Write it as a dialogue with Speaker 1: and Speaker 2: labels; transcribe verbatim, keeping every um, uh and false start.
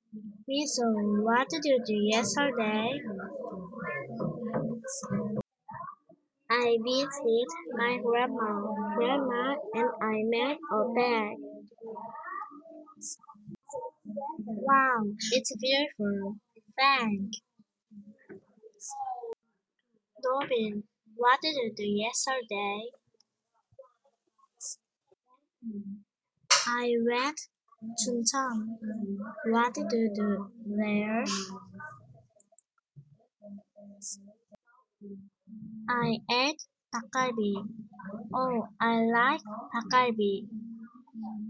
Speaker 1: So, what did you do yesterday? I visited my grandma, grandma, and I made a bag. Wow, it's beautiful. Thanks. Robin, what did you do yesterday? I read Chuncheon. What did you do there? I ate takalbi. Oh, I like takalbi.